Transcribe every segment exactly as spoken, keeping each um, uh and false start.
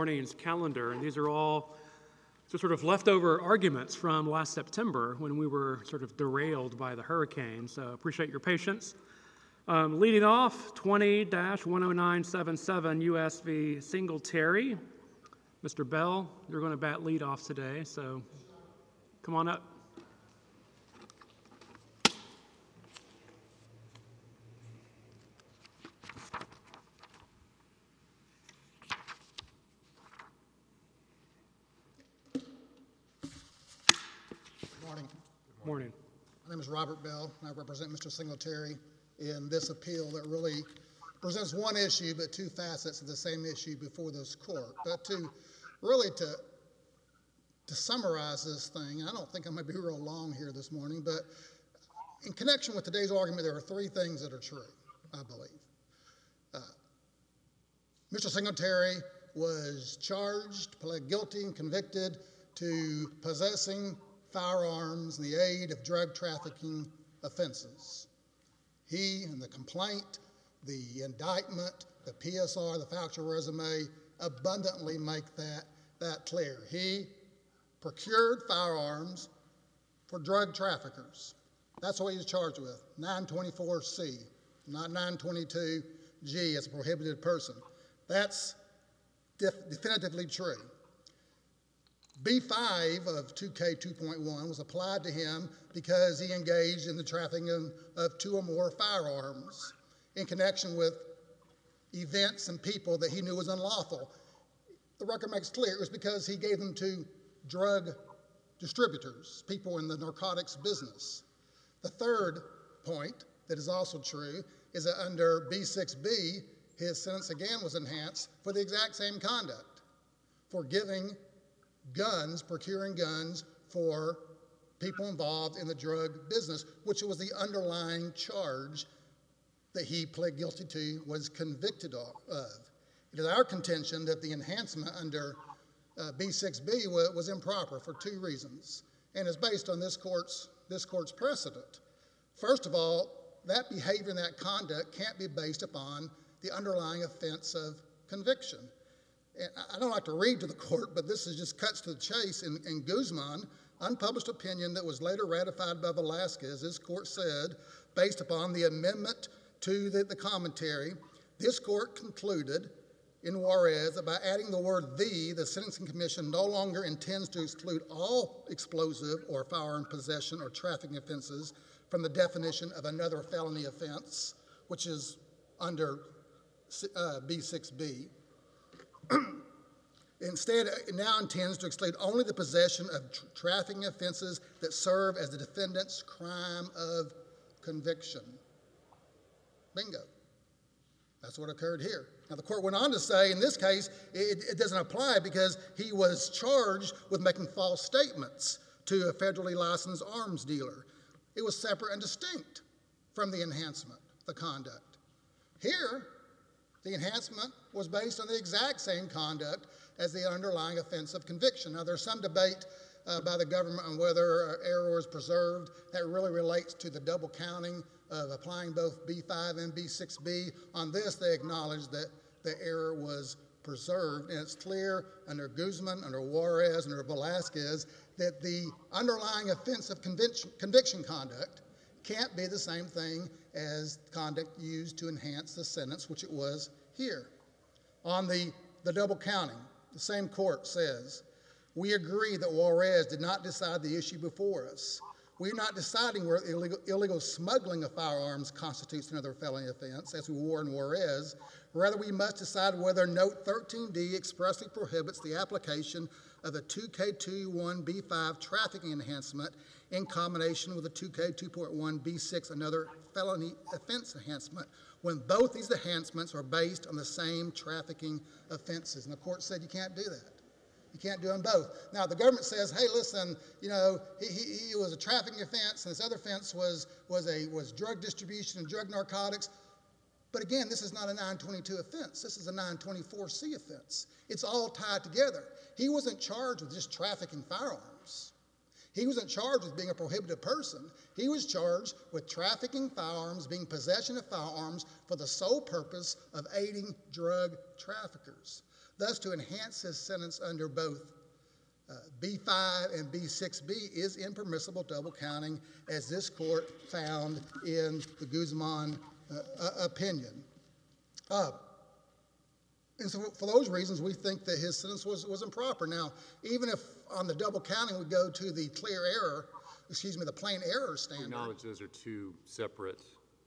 morning's calendar, and these are all just sort of leftover arguments from last September when we were sort of derailed by the hurricane, so appreciate your patience. Um, leading off, twenty dash one oh nine seventy-seven U S v. Singletary. Mister Bell, you're going to bat lead off today, so come on up. Morning. My name is Robert Bell, and I represent Mister Singletary in this appeal that really presents one issue but two facets of the same issue before this court. But to really to, to summarize this thing, and I don't think I'm going to be real long here this morning, but in connection with today's argument, there are three things that are true, I believe. Uh, Mister Singletary was charged, pled guilty, and convicted to possessing firearms in the aid of drug trafficking offenses. He and the complaint, the indictment, the P S R, the factual resume abundantly make that, that clear. He procured firearms for drug traffickers. That's what he was charged with, nine twenty-four C, not nine twenty-two G as a prohibited person. That's def definitively true. B five of two K two point one was applied to him because he engaged in the trafficking of, of two or more firearms in connection with events and people that he knew was unlawful. The record makes clear it was because he gave them to drug distributors, people in the narcotics business. The third point that is also true is that under B six B, his sentence again was enhanced for the exact same conduct, for giving guns, procuring guns for people involved in the drug business, which was the underlying charge that he pled guilty to, was convicted of. It is our contention that the enhancement under uh, B six B was, was improper for two reasons, and is based on this court's, this court's precedent. First of all, that behavior and that conduct can't be based upon the underlying offense of conviction. And I don't like to read to the court, but this is just cuts to the chase. In, in Guzman, unpublished opinion that was later ratified by Velasquez, this court said, based upon the amendment to the, the commentary, this court concluded in Juarez that by adding the word "the," the Sentencing Commission no longer intends to exclude all explosive or firearm possession or trafficking offenses from the definition of another felony offense, which is under uh, B six B. Instead, it now intends to exclude only the possession of tr trafficking offenses that serve as the defendant's crime of conviction. Bingo. That's what occurred here. Now, the court went on to say, in this case, it, it doesn't apply because he was charged with making false statements to a federally licensed arms dealer. It was separate and distinct from the enhancement, the conduct. Here, the enhancement was based on the exact same conduct as the underlying offense of conviction. Now, there's some debate uh, by the government on whether uh, error was preserved. That really relates to the double counting of applying both B five and B six B. On this, they acknowledge that the error was preserved, and it's clear under Guzman, under Juarez, under Velasquez, that the underlying offense of conviction, conviction conduct can't be the same thing as conduct used to enhance the sentence, which it was here. On the, the double counting, the same court says, we agree that Juarez did not decide the issue before us. We're not deciding whether illegal, illegal smuggling of firearms constitutes another felony offense, as we were in Juarez. Rather, we must decide whether Note thirteen D expressly prohibits the application of a two K twenty-one B five trafficking enhancement in combination with a two K two point one B six, another felony offense enhancement, when both these enhancements are based on the same trafficking offenses. And the court said you can't do that. You can't do them both. Now, the government says, hey, listen, you know, he, he, he was a trafficking offense, and this other offense was, was, a, was drug distribution and drug narcotics. But again, this is not a nine twenty-two offense. This is a nine twenty-four C offense. It's all tied together. He wasn't charged with just trafficking firearms. He wasn't charged with being a prohibited person. He was charged with trafficking firearms, being possession of firearms for the sole purpose of aiding drug traffickers. Thus, to enhance his sentence under both uh, B five and B six B is impermissible double counting, as this court found in the Guzman uh, uh, opinion. Uh, and so for those reasons, we think that his sentence was, was improper. Now, even if on the double counting we go to the clear error, excuse me, the plain error standard. We acknowledge those are two separate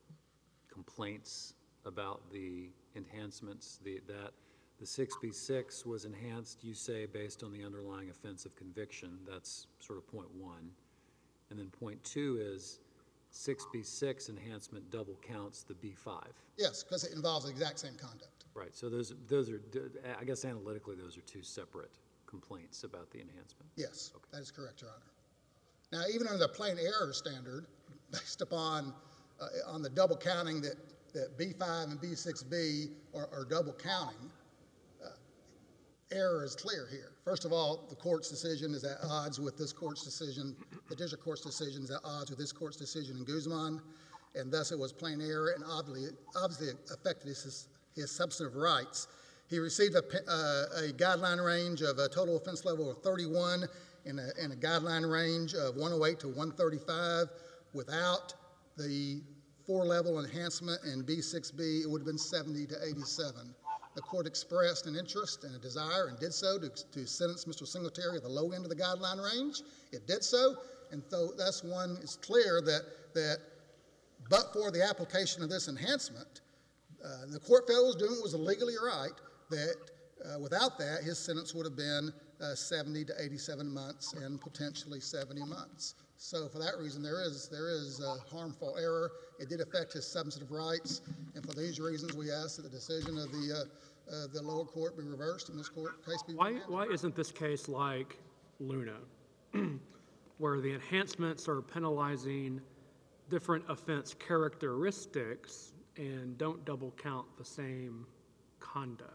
complaints about the enhancements. The, that the six B six was enhanced, you say, based on the underlying offense of conviction. That's sort of point one. And then point two is six B six enhancement double counts the B five. Yes, because it involves the exact same conduct. Right. So those those are, I guess analytically, those are two separate complaints about the enhancement. Yes, okay. That is correct, Your Honor. Now, even under the plain error standard, based upon uh, on the double counting that, that B five and B six B are, are double counting, uh, error is clear here. First of all, the court's decision is at odds with this court's decision. The district court's decision is at odds with this court's decision in Guzman, and thus it was plain error and obviously, obviously affected his, his substantive rights. He received a, uh, a guideline range of a total offense level of thirty-one and a, and a guideline range of one oh eight to one thirty-five. Without the four-level enhancement in B six B, it would have been seventy to eighty-seven. The court expressed an interest and a desire and did so to, to sentence Mister Singletary at the low end of the guideline range. It did so, and so that's one, it's clear that, that but for the application of this enhancement, uh, the court felt it was doing what was legally right, that uh, without that, his sentence would have been uh, seventy to eighty-seven months and potentially seventy months. So for that reason, there is there is a harmful error. It did affect his substantive rights, and for these reasons, we ask that the decision of the uh, uh, the lower court be reversed and this court case be Why, remanded. why isn't this case like Luna, where the enhancements are penalizing different offense characteristics and don't double count the same conduct?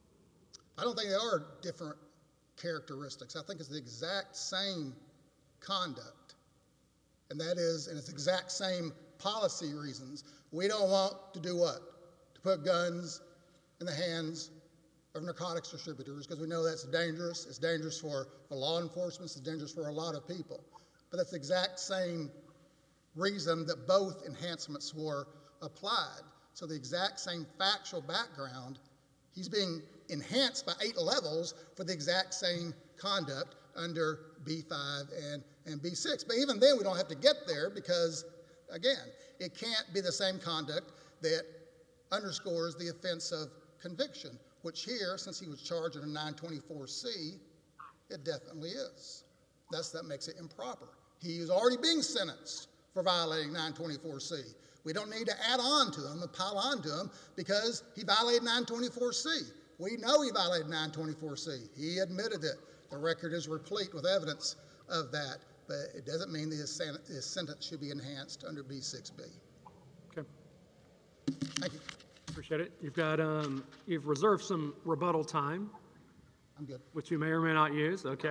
I don't think they are different characteristics. I think it's the exact same conduct, and that is, and it's exact same policy reasons. We don't want to do what? To put guns in the hands of narcotics distributors, because we know that's dangerous. It's dangerous for, for law enforcement. It's dangerous for a lot of people. But that's the exact same reason that both enhancements were applied. So the exact same factual background, he's being enhanced by eight levels for the exact same conduct under B five and, and B six. But even then, we don't have to get there because, again, it can't be the same conduct that underscores the offense of conviction, which here, since he was charged under nine twenty-four C, it definitely is. That's, that makes it improper. He is already being sentenced for violating nine twenty-four C. We don't need to add on to him and pile on to him because he violated nine twenty-four C. We know he violated nine twenty-four C. He admitted it. The record is replete with evidence of that, but it doesn't mean that his, sen his sentence should be enhanced under B six B. Okay. Thank you. Appreciate it. You've got, um, you've reserved some rebuttal time, I'm good. which you may or may not use. Okay.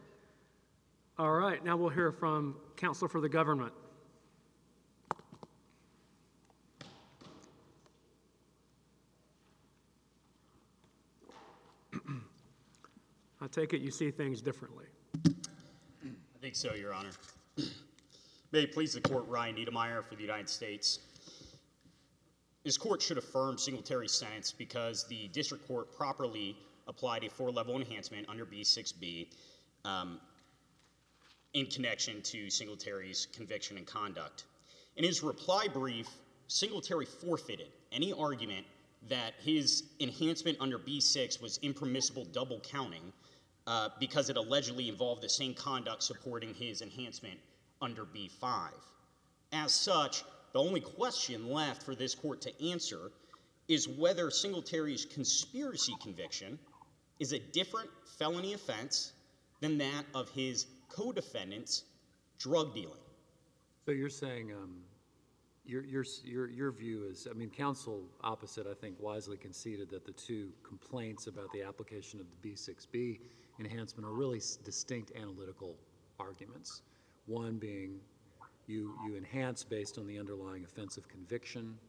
All right. Now we'll hear from counsel for the government. I take it you see things differently. I think so, Your Honor. May it please the court, Ryan Niedermeyer for the United States. This court should affirm Singletary's sentence because the district court properly applied a four-level enhancement under B six B um, in connection to Singletary's conviction and conduct. In his reply brief, Singletary forfeited any argument that his enhancement under B six was impermissible double counting uh, because it allegedly involved the same conduct supporting his enhancement under B five. As such, the only question left for this court to answer is whether Singletary's conspiracy conviction is a different felony offense than that of his co-defendant's drug dealing. So you're saying um, your, your, your, your view is, I mean, counsel opposite, I think, wisely conceded that the two complaints about the application of the B six B enhancement are really distinct analytical arguments. One being you, you enhance based on the underlying offense of conviction,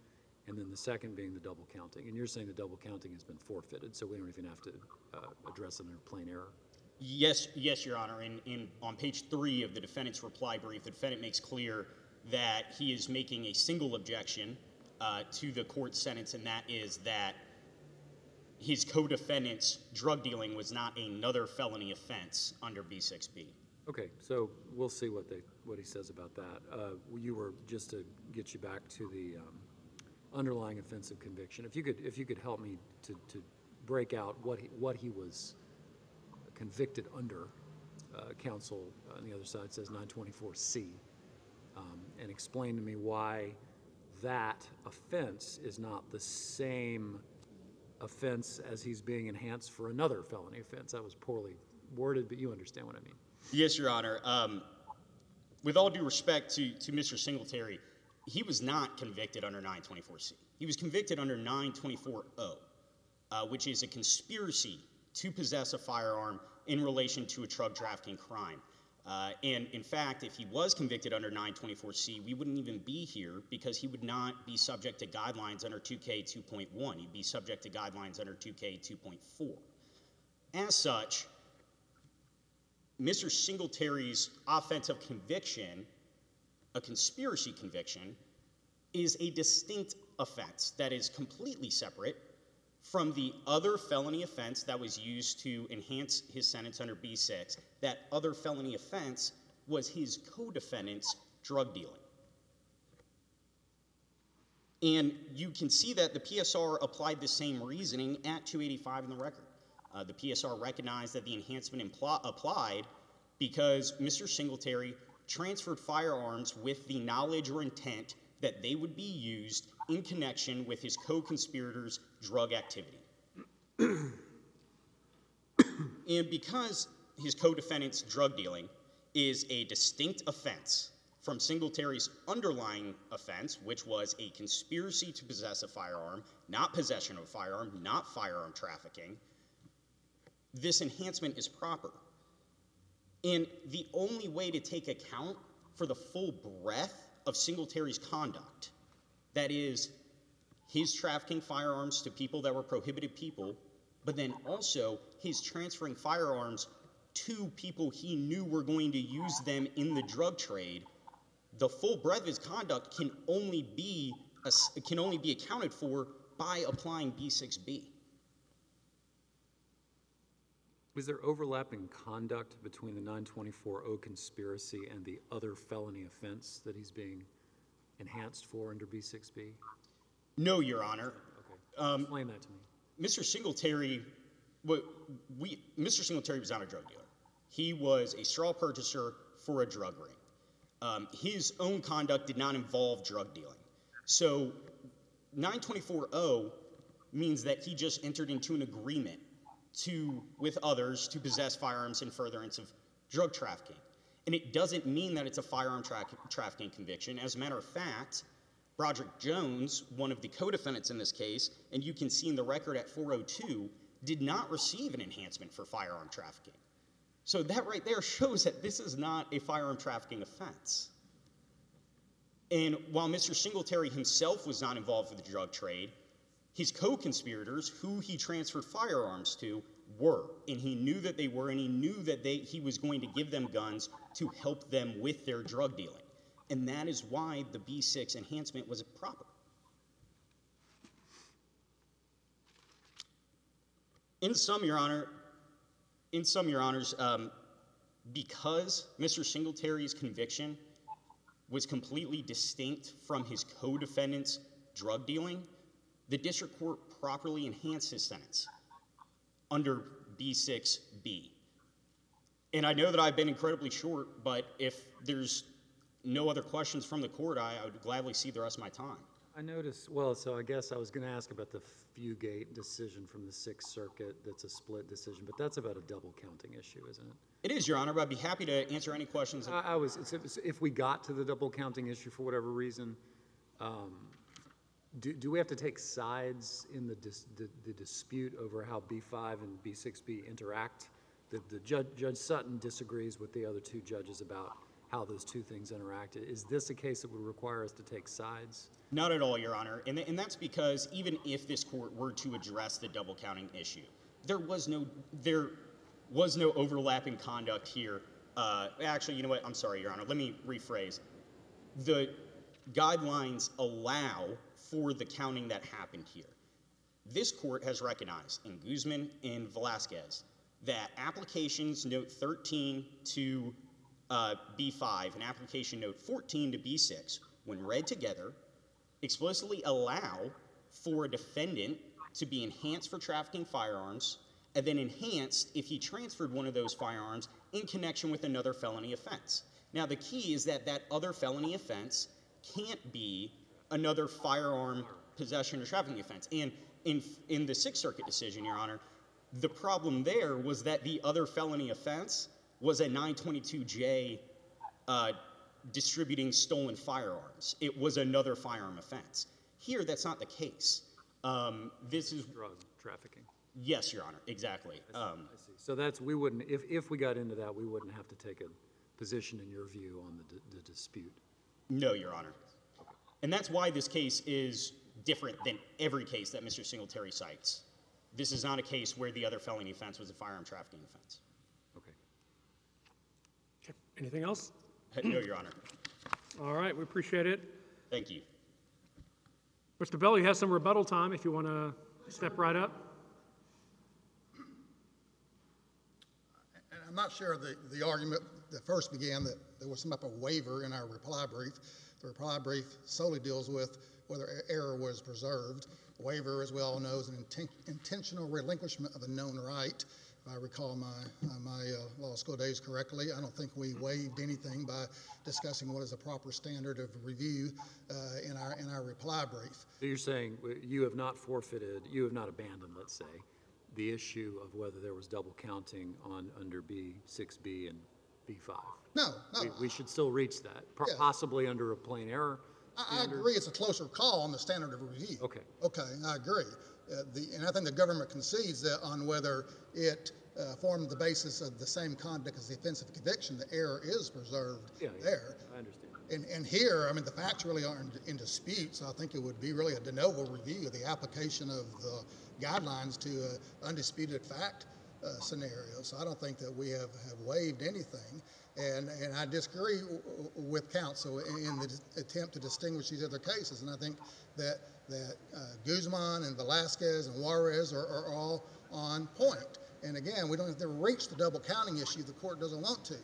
and then the second being the double counting. And you're saying the double counting has been forfeited, so we don't even have to uh, address it under plain error? Yes, yes, Your Honor. In, in, on page three of the defendant's reply brief, the defendant makes clear that he is making a single objection uh, to the court's sentence, and that is that his co-defendant's drug dealing was not another felony offense under B six B. Okay, so we'll see what they what he says about that. Uh, you were, just to get you back to the um, underlying offense of conviction. If you could, if you could help me to, to break out what he, what he was convicted under. Uh, counsel on the other side says nine twenty-four C, um, and explain to me why that offense is not the same offense as he's being enhanced for another felony offense. That was poorly worded, but you understand what I mean. Yes, Your Honor. Um, with all due respect to, to Mister Singletary, he was not convicted under nine twenty-four C. He was convicted under nine twenty-four O, uh, which is a conspiracy to possess a firearm in relation to a drug trafficking crime. Uh, and in fact, if he was convicted under nine twenty-four C, we wouldn't even be here because he would not be subject to guidelines under two K two point one. He'd be subject to guidelines under two K two point four. As such, Mister Singletary's offensive conviction, a conspiracy conviction, is a distinct offense that is completely separate from the other felony offense that was used to enhance his sentence under B six. That other felony offense was his co-defendant's drug dealing. And you can see that the P S R applied the same reasoning at two eighty-five in the record. Uh, the P S R recognized that the enhancement impl- applied because Mister Singletary transferred firearms with the knowledge or intent that they would be used in connection with his co-conspirators' drug activity. And because his co-defendant's drug dealing is a distinct offense from Singletary's underlying offense, which was a conspiracy to possess a firearm, not possession of a firearm, not firearm trafficking, this enhancement is proper. And the only way to take account for the full breadth of Singletary's conduct, that is, his trafficking firearms to people that were prohibited people, but then also his transferring firearms to people he knew were going to use them in the drug trade, the full breadth of his conduct can only be can only be accounted for by applying B six B. Was there overlapping conduct between the nine twenty-four O conspiracy and the other felony offense that he's being enhanced for under B six B? No, Your Honor. Okay. Um, Explain that to me. Mister Singletary, what we, Mister Singletary was not a drug dealer. He was a straw purchaser for a drug ring. Um, his own conduct did not involve drug dealing. So nine twenty-four O means that he just entered into an agreement to, with others, to possess firearms in furtherance of drug trafficking. And it doesn't mean that it's a firearm tra- trafficking conviction. As a matter of fact, Broderick Jones, one of the co-defendants in this case, and you can see in the record at four oh two, did not receive an enhancement for firearm trafficking. So that right there shows that this is not a firearm trafficking offense. And while Mister Singletary himself was not involved with the drug trade, his co-conspirators, who he transferred firearms to, were. And he knew that they were, and he knew that they, he was going to give them guns to help them with their drug dealing. And that is why the B six enhancement was proper. In sum, Your Honor, in sum, Your Honors, um, because Mister Singletary's conviction was completely distinct from his co-defendant's drug dealing, the district court properly enhanced his sentence under B six B. And I know that I've been incredibly short, but if there's no other questions from the court, I, I would gladly see the rest of my time. I noticed, well, so I guess I was going to ask about the Fugate decision from the Sixth Circuit that's a split decision, but that's about a double counting issue, isn't it? It is, Your Honor, but I'd be happy to answer any questions. I, I was, it's, if we got to the double counting issue for whatever reason, um, do, do we have to take sides in the, dis, the, the dispute over how B five and B six B interact? The, the judge, Judge Sutton disagrees with the other two judges about how those two things interacted. Is this a case that would require us to take sides? Not at all, Your Honor. And, and that's because even if this court were to address the double counting issue, there was no there was no overlapping conduct here. Uh, actually, you know what? I'm sorry, Your Honor. Let me rephrase. The guidelines allow for the counting that happened here. This court has recognized in Guzman and Velasquez that applications note thirteen to uh, B five and application note fourteen to B six, when read together, explicitly allow for a defendant to be enhanced for trafficking firearms and then enhanced if he transferred one of those firearms in connection with another felony offense. Now, the key is that that other felony offense can't be another firearm possession or trafficking offense. And in, in the Sixth Circuit decision, Your Honor, the problem there was that the other felony offense was a nine twenty-two J uh, distributing stolen firearms. It was another firearm offense. Here, that's not the case. Um, this is Drug trafficking. Yes, Your Honor, exactly. I see, Um, I see. So that's, we wouldn't, if, if we got into that, we wouldn't have to take a position in your view on the, d- the dispute. no, Your Honor. And that's why this case is different than every case that Mister Singletary cites. This is not a case where the other felony offense was a firearm trafficking offense. Okay. Okay. Anything else? No, Your Honor. All right, we appreciate it. Thank you. Mister Bell, you have some rebuttal time if you want to step right up. And I'm not sure the, the argument that first began that there was some type of waiver in our reply brief. The reply brief solely deals with whether error was preserved. Waiver, as we all know, is an inten- intentional relinquishment of a known right. If I recall my, uh, my uh, law school days correctly, I don't think we waived anything by discussing what is a proper standard of review uh, in our in our reply brief. So you're saying you have not forfeited, you have not abandoned, let's say, the issue of whether there was double counting on under B six B and B five? No, no. We, we should still reach that, po- Yeah. possibly under a plain error I, I standard? agree it's a closer call on the standard of review. Okay. Okay, I agree. Uh, the, and I think the government concedes that on whether it uh, formed the basis of the same conduct as the offense of conviction, the error is preserved Yeah, yeah, there. I understand. And, and here, I mean, the facts really aren't in dispute, so I think it would be really a de novo review of the application of the guidelines to an undisputed fact uh, scenario. So I don't think that we have, have waived anything. And, and I disagree w- w- with counsel in, in the d- attempt to distinguish these other cases. And I think that, that uh, Guzman and Velasquez and Juarez are, are all on point. And again, we don't have to reach the double counting issue. The court doesn't want to.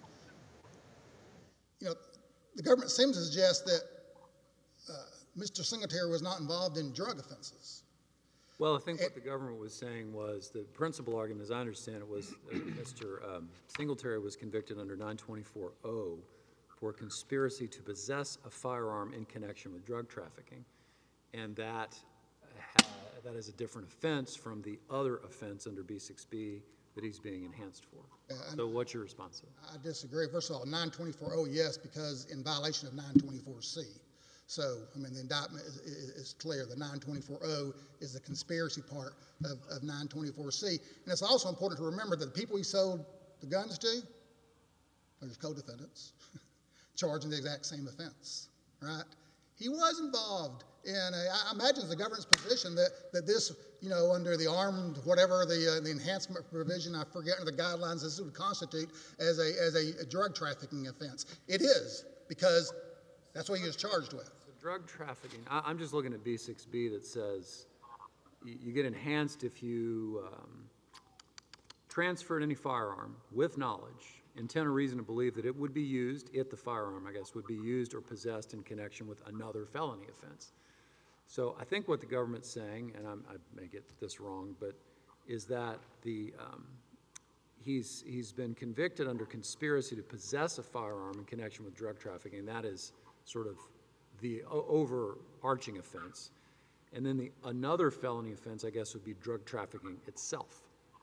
You know, the government seems to suggest that uh, Mister Singletary was not involved in drug offenses. Well, I think what the government was saying was, the principal argument, as I understand it, was uh, Mister Um, Singletary was convicted under nine twenty-four O for conspiracy to possess a firearm in connection with drug trafficking, and that ha- that is a different offense from the other offense under B six B that he's being enhanced for. Uh, So what's your response to that? I disagree. First of all, nine twenty-four O, yes, because in violation of nine twenty-four C. So, I mean, the indictment is, is, is clear. The nine twenty-four O is the conspiracy part of, of nine twenty-four C. And it's also important to remember that the people he sold the guns to are his co-defendants, charged in the exact same offense, right? He was involved in, a, I imagine it's the government's position that, that this, you know, under the armed, whatever the, uh, the enhancement provision, I forget under the guidelines, this would constitute as a, as a, a drug trafficking offense. It is, because that's what he was charged with. The drug trafficking, I, I'm just looking at B six B that says you, you get enhanced if you um, transferred any firearm with knowledge, intent or reason to believe that it would be used, if the firearm, I guess, would be used or possessed in connection with another felony offense. So I think what the government's saying, and I'm, I may get this wrong, but is that the um, he's he's been convicted under conspiracy to possess a firearm in connection with drug trafficking. That is sort of the o- overarching offense. And then the another felony offense, I guess, would be drug trafficking itself.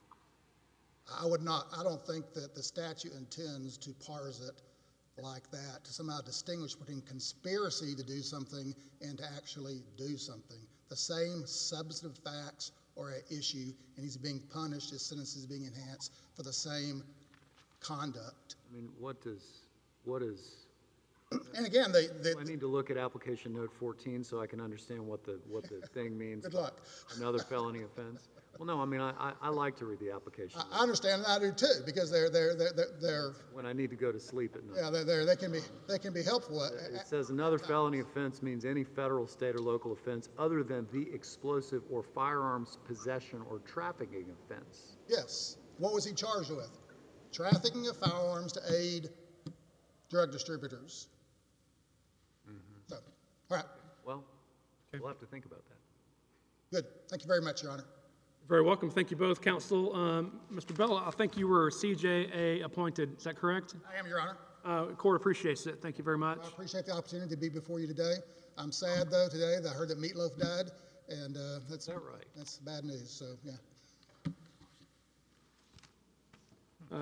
I would not, I don't think that the statute intends to parse it like that, to somehow distinguish between conspiracy to do something and to actually do something. The same substantive facts are at issue, and he's being punished, his sentence is being enhanced for the same conduct. I mean, what does what is And again, they, they, I need to look at application note fourteen so I can understand what the, what the thing means. good luck. Another felony offense? Well, no, I mean, I, I, I like to read the application I understand, and I do too, because they're, they're, they're, they're, they're when I need to go to sleep at night. yeah, they're, they're, they can be, they can be helpful. It says another felony offense means any federal, state, or local offense other than the explosive or firearms possession or trafficking offense. Yes. What was he charged with? Trafficking of firearms to aid drug distributors. So, all right. Well, we'll have to think about that. Good. Thank you very much, Your Honor. Very welcome. Thank you both, counsel. Um, Mister Bell, I think you were C J A appointed. Is that correct? I am, Your Honor. Uh, court appreciates it. Thank you very much. I appreciate the opportunity to be before you today. I'm sad, though, today that I heard that Meatloaf died, and uh, that's, Is that right? that's bad news. So, yeah.